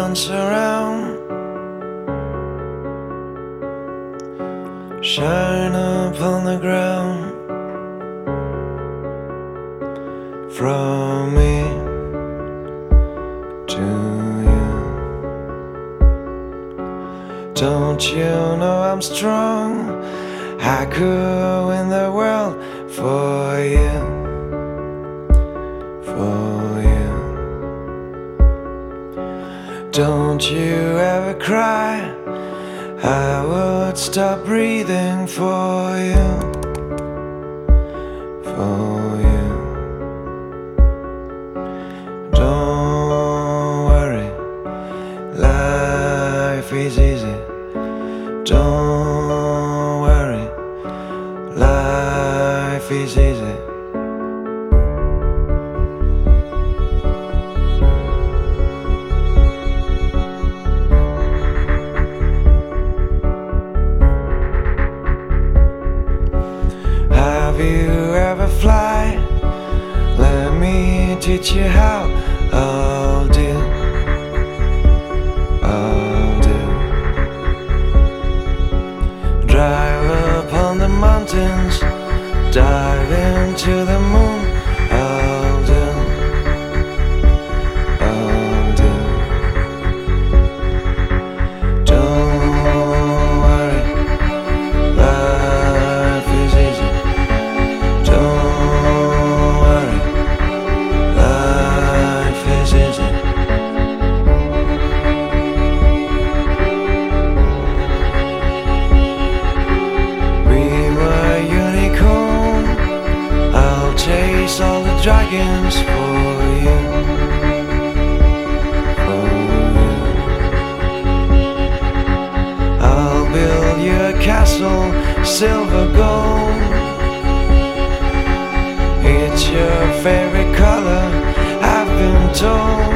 dance around, shine upon the ground. From me to you, don't you know I'm strong? I could win the world for you, for you. Don't you ever cry, I would stop breathing for you, for you. Don't worry, life is easy. Don't worry, life is easy. Have you ever fly? Let me teach you how. I'll do, I'll do. Drive upon the mountains, dive into the moon. I'll do, I'll do. Don't worry, life is easy. Don't worry, life is easy. Be my unicorn, I'll chase all the dragons for you, for you. I'll build you a castle, silver gold. It's your favorite color, I've been told.